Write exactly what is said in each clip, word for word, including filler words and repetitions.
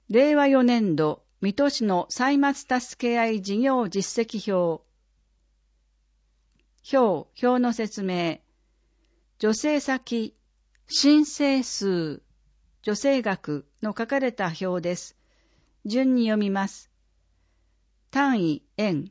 れいわよねんど、水戸市の歳末助け合い事業実績表。表、表の説明。助成先、申請数、助成額の書かれた表です。順に読みます。単位、円。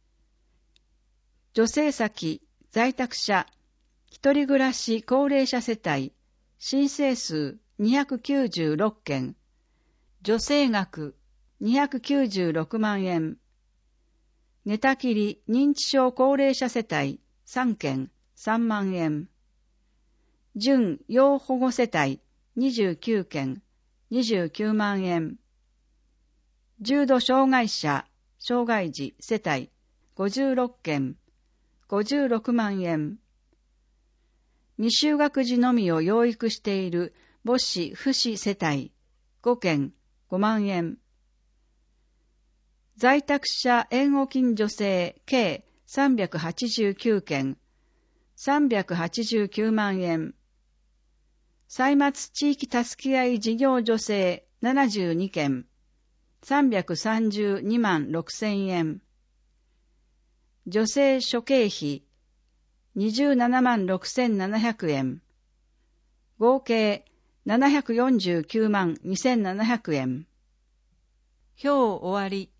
助成先、在宅者、一人暮らし高齢者世帯、申請数にひゃくきゅうじゅうろっけん、助成額にひゃくきゅうじゅうろくまんえん、寝たきり認知症高齢者世帯さんけんさんまんえん、準要保護世帯にじゅうきゅうけんにじゅうきゅうまんえん、重度障害者障害児世帯ごじゅうろっけんごじゅうろくまんえん、未就学児のみを養育している母子父子世帯ごけんごまんえん、在宅者援護金助成計さんびゃくはちじゅうきゅうけんさんびゃくはちじゅうきゅうまんえん、歳末地域助け合い事業助成ななじゅうにけんさんびゃくさんじゅうにまんろくせんえん、助成諸経費にじゅうななまんろくせんななひゃくえん、合計ななひゃくよんじゅうきゅうまんにせんななひゃくえん。表終わり。